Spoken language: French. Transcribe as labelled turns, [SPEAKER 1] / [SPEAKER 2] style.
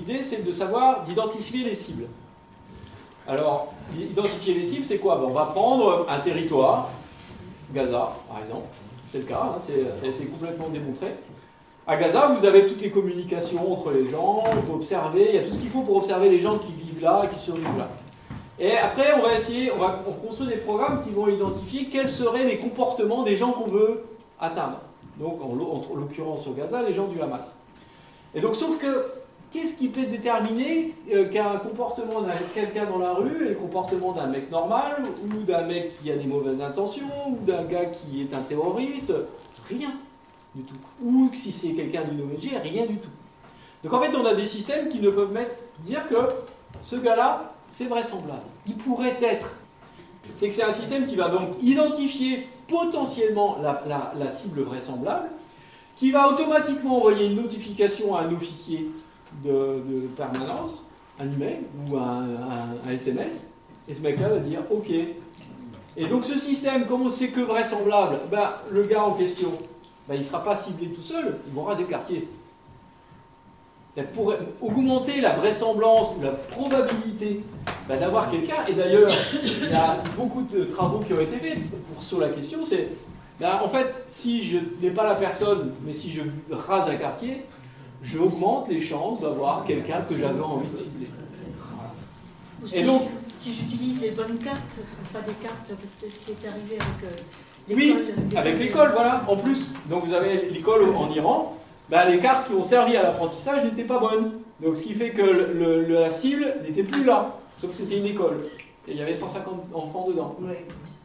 [SPEAKER 1] l'idée, c'est de savoir, d'identifier les cibles. Alors, identifier les cibles, c'est quoi? On va prendre un territoire, Gaza, par exemple. C'est le cas, hein, ça a été complètement démontré. À Gaza, vous avez toutes les communications entre les gens, on peut observer, il y a tout ce qu'il faut pour observer les gens qui vivent là et qui survivent là. Et après, on construit des programmes qui vont identifier quels seraient les comportements des gens qu'on veut atteindre. Donc, en l'occurrence sur Gaza, les gens du Hamas. Et donc, sauf que, qu'est-ce qui peut déterminer qu'un comportement de quelqu'un dans la rue est le comportement d'un mec normal, ou d'un mec qui a des mauvaises intentions, ou d'un gars qui est un terroriste? Rien du tout. Ou si c'est quelqu'un d'une ONG, rien du tout. Donc en fait, on a des systèmes qui ne peuvent dire que ce gars-là, c'est vraisemblable. Il pourrait être. C'est que c'est un système qui va donc identifier potentiellement la cible vraisemblable, qui va automatiquement envoyer une notification à un officier de permanence, un email ou un SMS, et ce mec-là va dire OK. Et donc ce système, comme on sait que vraisemblable, le gars en question, il ne sera pas ciblé tout seul, ils vont raser le quartier. Pour augmenter la vraisemblance ou la probabilité d'avoir quelqu'un, et d'ailleurs, il y a beaucoup de travaux qui ont été faits sur la question, c'est, en fait, si je n'ai pas la personne, mais si je rase un quartier, je augmente les chances d'avoir quelqu'un que j'avais envie de cibler.
[SPEAKER 2] Et donc, si j'utilise les bonnes cartes, pas des cartes, c'est ce qui est arrivé avec l'école.
[SPEAKER 1] Oui, avec l'école, voilà, en plus. Donc vous avez l'école en Iran, les cartes qui ont servi à l'apprentissage n'étaient pas bonnes. Donc ce qui fait que la cible n'était plus là, sauf que c'était une école. Et il y avait 150 enfants dedans.